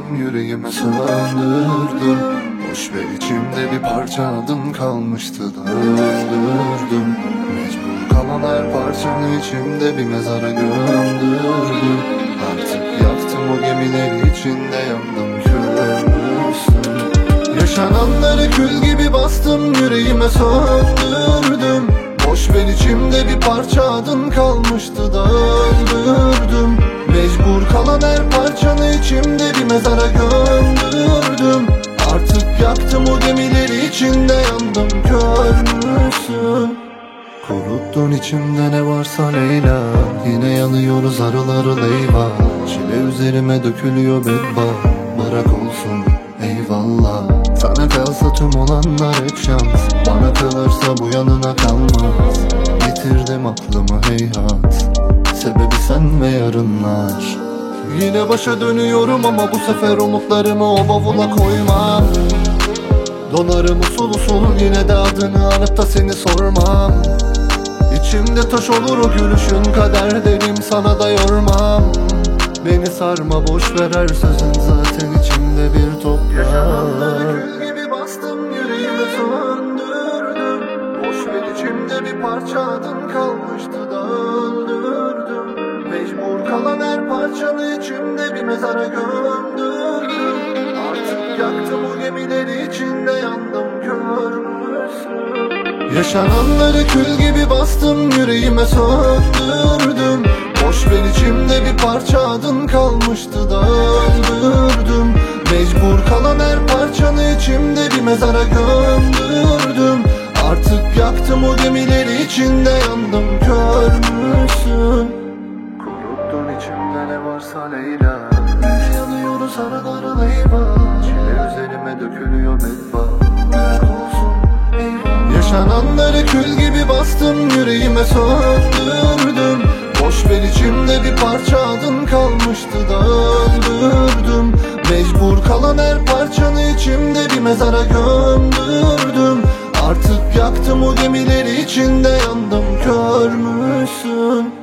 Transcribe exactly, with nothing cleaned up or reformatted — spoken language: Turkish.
yüreğime söndürdüm. Boş ver, içimde bir parça adın kalmıştı da öldürdüm. Mecbur kalan her parçanı içimde bir mezara gömdürdüm. Artık yaktım o gemileri, içinde yandım körmüşsün. Yaşananları kül gibi bastım, yüreğime söndürdüm. Boş ver, içimde bir parça adın kalmıştı da öldürdüm. Mecbur kalan her parçanı içimde bir mezara gömdürdüm. Artık yaktım o gemileri, içinde yandım körmüşsün. Kuruttun içimde ne varsa Leyla, yine yanıyoruz arıl arıl eyvah. Çile üzerime dökülüyor bedbaht, bırak olsun eyvallah. Sana kalsa tüm olanlar hep şans, bana kalırsa bu yanına kalmaz. Yitirdim aklımı heyhat, sebebi sen ve yarınlar. Yine başa dönüyorum ama bu sefer umutlarımı o bavula koymam. Donarım usul usul, yine de adını anıp da seni sormam. İçimde taş olur o gülüşün, kader derim sana da yormam. Beni sarma, boş ver her sözün, zaten içimde bir toprak. Yaşananları kül gibi bastım, yüreğime söndürdüm. Boş ver, içimde bir parça adın kalmıştı da öldürdüm. Mecbur kalan her parçanı içimde bir mezara gömdürdüm. Artık yaktım o gemileri, içinde yandım körmüşsün. Yaşananları kül gibi bastım, yüreğime söndürdüm. Boş ver, içimde bir parça adın kalmıştı da öldürdüm. Mecbur kalan her parçanı içimde bir mezara gömdürdüm. Artık yaktım o gemileri, içinde yandım körmüşsün. Kuruttun içimde ne varsa Leyla, yanıyoruz arıl arıl eyvah. Çile üzerime dökülüyor bedbaht, olsun eyvah. Yaşananları kül gibi bastım, yüreğime söndürdüm. Boş ver, içimde bir parça adın kalmıştı da öldürdüm. Mecbur kalan her parçanı içimde bir mezara gömdürdüm. Artık yaktım o gemileri, içinde yandım körmüşsün.